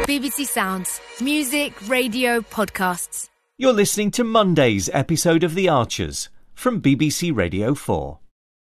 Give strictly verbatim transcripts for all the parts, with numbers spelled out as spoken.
B B C Sounds. Music, radio, podcasts. You're listening to Monday's episode of The Archers from B B C Radio four.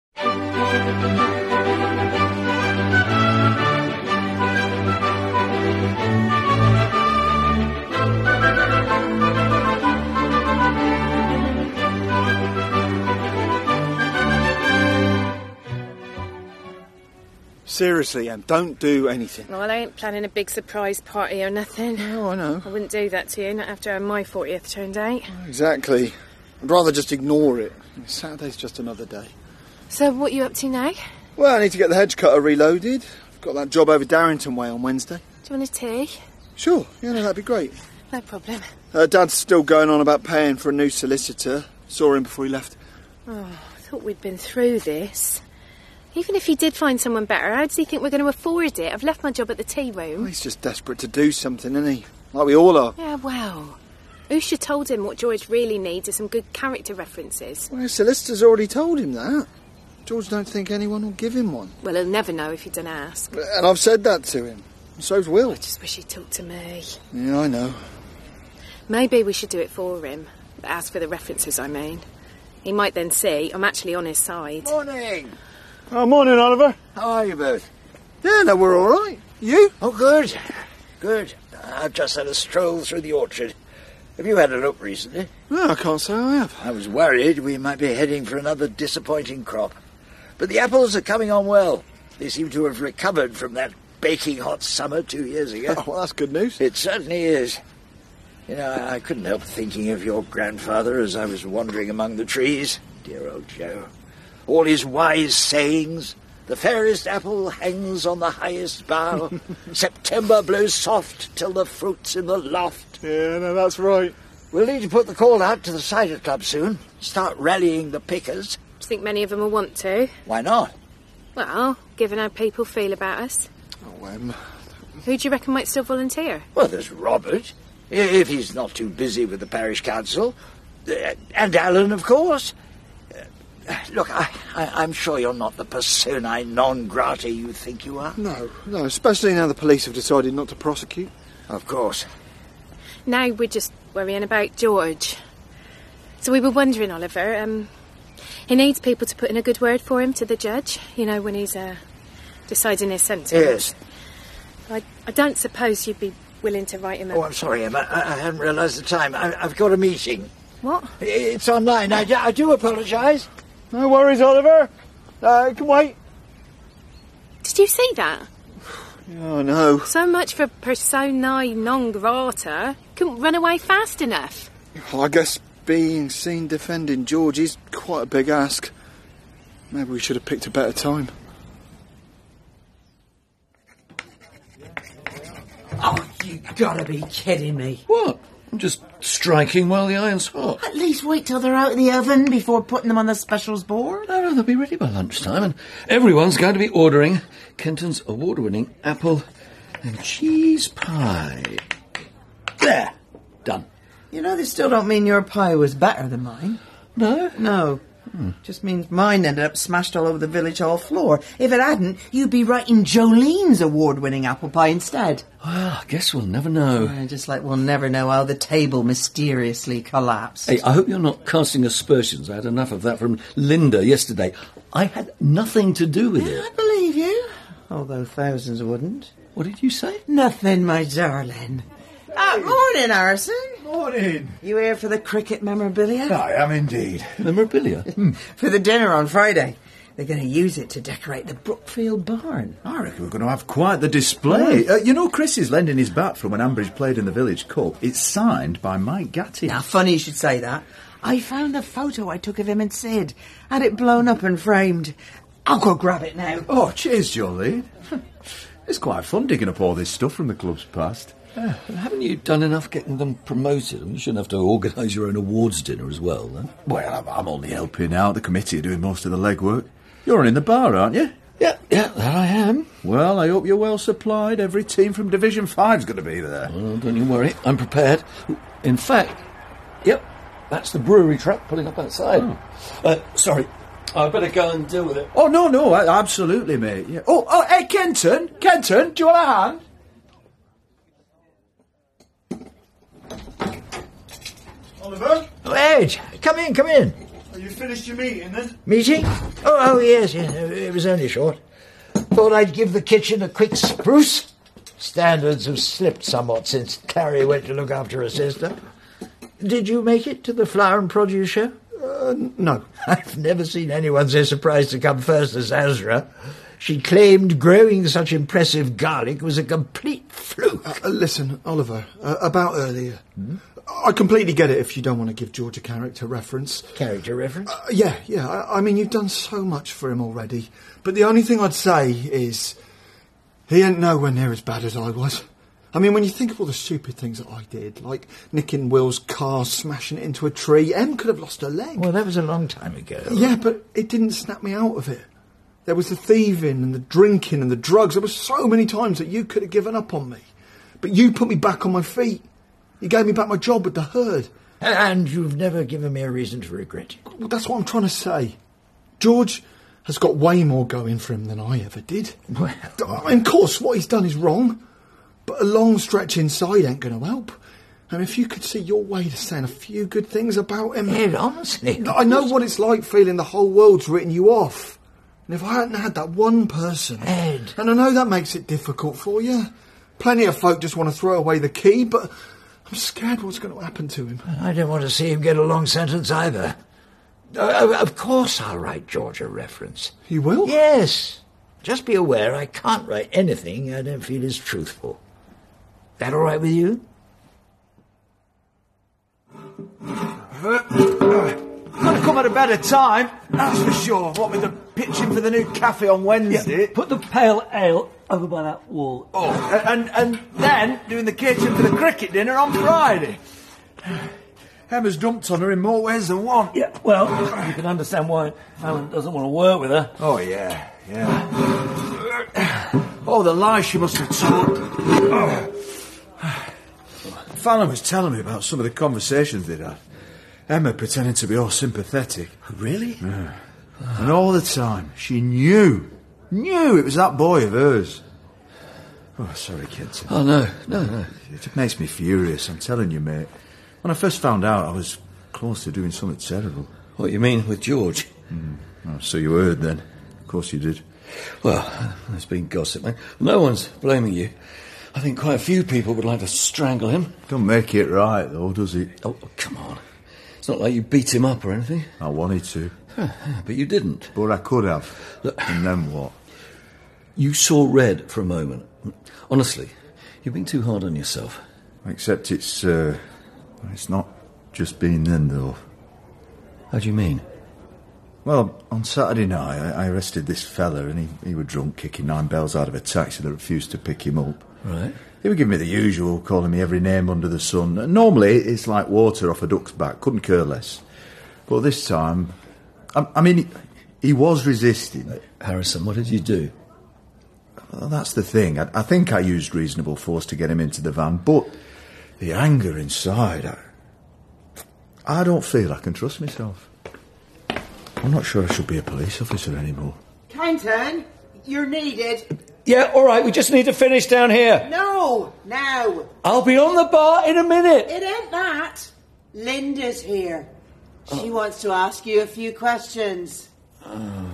Seriously, Em, don't do anything. Well, I ain't planning a big surprise party or nothing. Oh, I know. I wouldn't do that to you, not after my fortieth turned out. Exactly. I'd rather just ignore it. Saturday's just another day. So, what are you up to now? Well, I need to get the hedge cutter reloaded. I've got that job over Darrington Way on Wednesday. Do you want a tea? Sure, yeah, no, that'd be great. No problem. Uh, Dad's still going on about paying for a new solicitor. Saw him before he left. Oh, I thought we'd been through this. Even if he did find someone better, how does he think we're going to afford it? I've left my job at the tea room. Well, he's just desperate to do something, isn't he? Like we all are. Yeah, well, Usha told him what George really needs are some good character references. Well, his solicitor's already told him that. George don't think anyone will give him one. Well, he'll never know if you don't ask. And I've said that to him. And so's Will. I just wish he'd talk to me. Yeah, I know. Maybe we should do it for him. Ask for the references, I mean. He might then see I'm actually on his side. Morning. Oh, morning, Oliver. How are you both? Yeah, no, we're all right. You? Oh, good. Good. I've just had a stroll through the orchard. Have you had a look recently? No, I can't say I have. I was worried we might be heading for another disappointing crop. But the apples are coming on well. They seem to have recovered from that baking hot summer two years ago. Oh, well, that's good news. It certainly is. You know, I couldn't help thinking of your grandfather as I was wandering among the trees. Dear old Joe. All his wise sayings. The fairest apple hangs on the highest bough. September blows soft till the fruit's in the loft. Yeah, no, that's right. We'll need to put the call out to the cider club soon. Start rallying the pickers. Do you think many of them will want to? Why not? Well, given how people feel about us. Oh, Em. Who do you reckon might still volunteer? Well, there's Robert, if he's not too busy with the parish council. Uh, and Alan, of course. Uh, look, I, I, I'm sure you're not the personae non grata you think you are. No, no, especially now the police have decided not to prosecute. Of course. Now we're just worrying about George. So we were wondering, Oliver, um, he needs people to put in a good word for him to the judge, you know, when he's uh, deciding his sentence. Yes. I, I don't suppose you'd be willing to write him a... Oh, I'm sorry, Emma. I, I hadn't realised the time. I, I've got a meeting. What? It's online. I, I do apologise. No worries, Oliver. Uh, can wait. Did you see that? Oh, no. So much for personae non grata. Couldn't run away fast enough. Well, I guess being seen defending George is quite a big ask. Maybe we should have picked a better time. Oh, you gotta be kidding me. What? I'm just striking while the iron's hot. At least wait till they're out of the oven before putting them on the specials board. No, no, they'll be ready by lunchtime, and everyone's going to be ordering Kenton's award-winning apple and cheese pie. There. Done. You know, this still don't mean your pie was better than mine. No? No. Hmm. Just means mine ended up smashed all over the village hall floor. If it hadn't, you'd be writing Jolene's award-winning apple pie instead. Well, I guess we'll never know. Uh, just like we'll never know how the table mysteriously collapsed. Hey, I hope you're not casting aspersions. I had enough of that from Linda yesterday. I had nothing to do with yeah, it. I believe you. Although thousands wouldn't. What did you say? Nothing, my darling. Ah, morning, Harrison. Morning. You here for the cricket memorabilia? I am indeed. Memorabilia? For the dinner on Friday. They're going to use it to decorate the Brookfield barn. I reckon we're going to have quite the display. Mm. Uh, you know, Chris is lending his bat from when Ambridge played in the Village Cup. It's signed by Mike Gatti. Now, funny you should say that. I found a photo I took of him and Sid. Had it blown up and framed. I'll go grab it now. Oh, cheers, Jolene. It's quite fun digging up all this stuff from the club's past. Uh, haven't you done enough getting them promoted? You shouldn't have to organise your own awards dinner as well, then. Well, I'm, I'm only helping out. The committee are doing most of the legwork. You're in the bar, aren't you? Yeah, yeah, that I am. Well, I hope you're well supplied. Every team from Division five's going to be there. Well, don't you worry. I'm prepared. In fact, yep, that's the brewery truck pulling up outside. Oh. Uh, sorry, I better go and deal with it. Oh, no, no, absolutely, mate. Yeah. Oh, oh, hey, Kenton, Kenton, do you want a hand? Oliver? Oh, Ed, come in, come in. Have you finished your meeting then? Meeting? Oh, oh yes, yes, it was only short. Thought I'd give the kitchen a quick spruce. Standards have slipped somewhat since Clary went to look after her sister. Did you make it to the flower and produce show? Uh, no. I've never seen anyone so surprised to come first as Azra. She claimed growing such impressive garlic was a complete fluke. Uh, uh, listen, Oliver, uh, about earlier. Hmm? I completely get it if you don't want to give George a character reference. Character reference? Uh, yeah, yeah. I, I mean, you've done so much for him already. But the only thing I'd say is he ain't nowhere near as bad as I was. I mean, when you think of all the stupid things that I did, like nicking Will's car, smashing it into a tree, Em could have lost her leg. Well, that was a long time ago. Yeah, but it didn't snap me out of it. There was the thieving and the drinking and the drugs. There were so many times that you could have given up on me. But you put me back on my feet. You gave me back my job with the herd. And you've never given me a reason to regret it. Well, that's what I'm trying to say. George has got way more going for him than I ever did. Well, I mean, of course, what he's done is wrong. But a long stretch inside ain't going to help. And if you could see your way to saying a few good things about him... Ed, honestly... I know what it's like feeling the whole world's written you off. And if I hadn't had that one person... Ed... And I know that makes it difficult for you. Plenty of folk just want to throw away the key, but I'm scared what's going to happen to him. I don't want to see him get a long sentence either. Uh, of course I'll write George a reference. You will? Yes. Just be aware I can't write anything I don't feel is truthful. That all right with you? Gotta come at a better time, that's for sure. What with the pitching for the new cafe on Wednesday. Yeah, put the pale ale over by that wall. Oh, and, and then doing the kitchen for the cricket dinner on Friday. Emma's dumped on her in more ways than one. Yeah, well, you can understand why Fallon doesn't want to work with her. Oh, yeah, yeah. Oh, the lies she must have told. Oh. Fallon was telling me about some of the conversations they'd had. Emma pretending to be all sympathetic. Really? Yeah. And all the time, she knew, knew it was that boy of hers. Oh, sorry, kids. Oh, no, no, no. It makes me furious, I'm telling you, mate. When I first found out, I was close to doing something terrible. What you mean with George? Mm. Oh, so you heard then. Of course you did. Well, there's been gossip, mate. No one's blaming you. I think quite a few people would like to strangle him. Don't make it right, though, does it? Oh, come on. It's not like you beat him up or anything. I wanted to. Huh, but you didn't. But I could have. Look, and then what? You saw red for a moment. Honestly, you've been too hard on yourself. Except it's, uh... it's not just been then, though. How do you mean? Well, on Saturday night, I, I arrested this fella, and he, he was drunk, kicking nine bells out of a taxi that refused to pick him up. Right. He would give me the usual, calling me every name under the sun. And normally, it's like water off a duck's back, couldn't care less. But this time, I, I mean, he, he was resisting. Uh, Harrison, what did you do? Well, that's the thing. I, I think I used reasonable force to get him into the van, but the anger inside, I, I don't feel I can trust myself. I'm not sure I should be a police officer anymore. Kenton, you're needed. Yeah, all right, we just need to finish down here. No, now. I'll be on the bar in a minute. It ain't that. Linda's here. She oh. wants to ask you a few questions. Oh.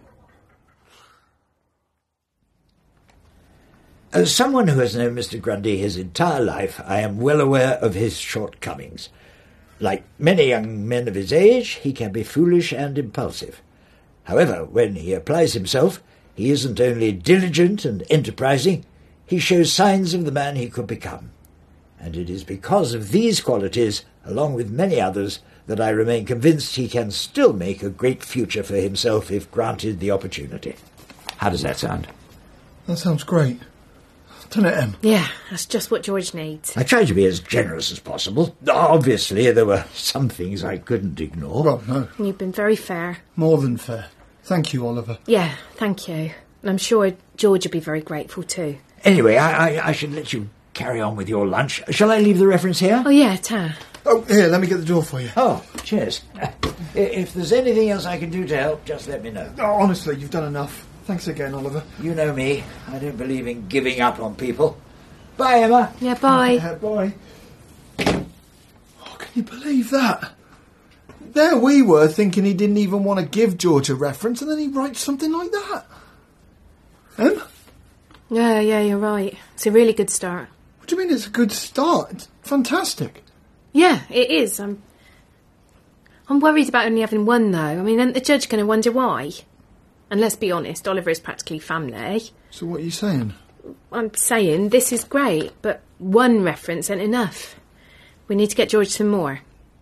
As someone who has known Mister Grundy his entire life, I am well aware of his shortcomings. Like many young men of his age, he can be foolish and impulsive. However, when he applies himself, he isn't only diligent and enterprising, he shows signs of the man he could become. And it is because of these qualities, along with many others, that I remain convinced he can still make a great future for himself if granted the opportunity. How does that sound? That sounds great. Doesn't it, Em? Yeah, that's just what George needs. I tried to be as generous as possible. Obviously, there were some things I couldn't ignore. Well, no. You've been very fair. More than fair. Thank you, Oliver. Yeah, thank you. And I'm sure George would be very grateful too. Anyway, I, I, I should let you carry on with your lunch. Shall I leave the reference here? Oh, yeah, Ta. Oh, here, let me get the door for you. Oh, cheers. If there's anything else I can do to help, just let me know. Oh, honestly, you've done enough. Thanks again, Oliver. You know me. I don't believe in giving up on people. Bye, Emma. Yeah, bye. Uh, bye. Oh, can you believe that? There we were thinking he didn't even want to give George a reference, and then he writes something like that. Em? Yeah, yeah, you're right. It's a really good start. What do you mean it's a good start? It's fantastic. Yeah, it is. I'm I'm worried about only having one, though. I mean, isn't the judge going to wonder why? And let's be honest, Oliver is practically family. So what are you saying? I'm saying this is great, but one reference ain't enough. We need to get George some more.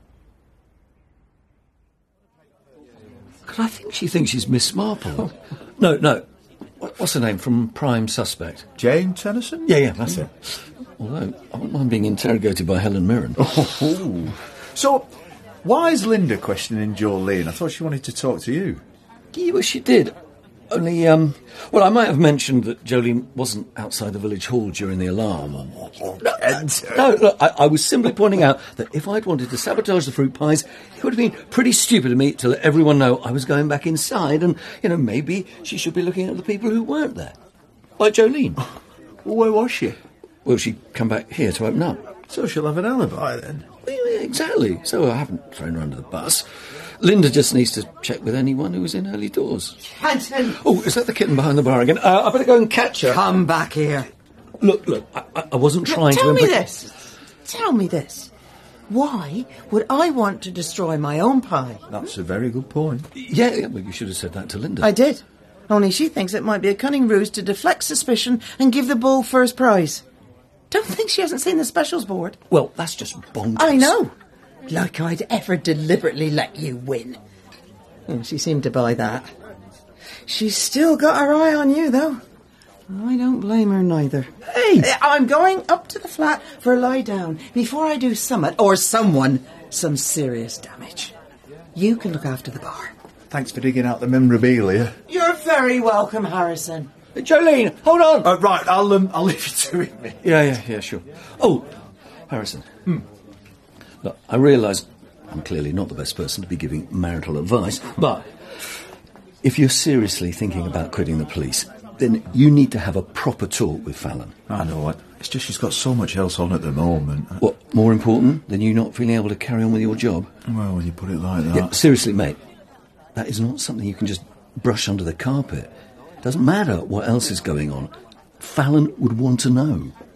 God, I think she thinks she's Miss Marple. No, no. What- What's her name from Prime Suspect? Jane Tennyson? Yeah, yeah, that's it. Although, I wouldn't mind being interrogated by Helen Mirren. Oh. So, why is Linda questioning Jolene? I thought she wanted to talk to you. Yeah, well, she did. Only, um... Well, I might have mentioned that Jolene wasn't outside the village hall during the alarm. No, no look, I, I was simply pointing out that if I'd wanted to sabotage the fruit pies, it would have been pretty stupid of me to let everyone know I was going back inside and, you know, maybe she should be looking at the people who weren't there. Like Jolene. Well, where was she? Well, she'd come back here to open up. So she'll have an alibi then. Well, yeah, exactly. So I haven't thrown her under the bus. Linda just needs to check with anyone who was in early doors. Kenton! Oh, is that the kitten behind the bar again? Uh, I better go and catch her. Come back here. Look, look, I, I wasn't trying Tell to... me impli- this. Tell me this. Why would I want to destroy my own pie? That's a very good point. Yeah, yeah, well, you should have said that to Linda. I did. Only she thinks it might be a cunning ruse to deflect suspicion and give the bull first prize. Don't think she hasn't seen the specials board. Well, that's just bonkers. I know. Like I'd ever deliberately let you win. Oh, she seemed to buy that. She's still got her eye on you, though. I don't blame her neither. Hey! I'm going up to the flat for a lie down before I do summit, or someone, some serious damage. You can look after the bar. Thanks for digging out the memorabilia. You're very welcome, Harrison. Hey, Jolene, hold on! Uh, right, I'll um, I'll leave you to it, mate. Yeah, yeah, yeah, sure. Oh, Harrison. Hmm. Look, I realise I'm clearly not the best person to be giving marital advice, but if you're seriously thinking about quitting the police, then you need to have a proper talk with Fallon. I know it. It's just she's got so much else on at the moment. What, more important than you not feeling able to carry on with your job? Well, when you put it like that... Yeah, seriously, mate, that is not something you can just brush under the carpet. Doesn't matter what else is going on. Fallon would want to know.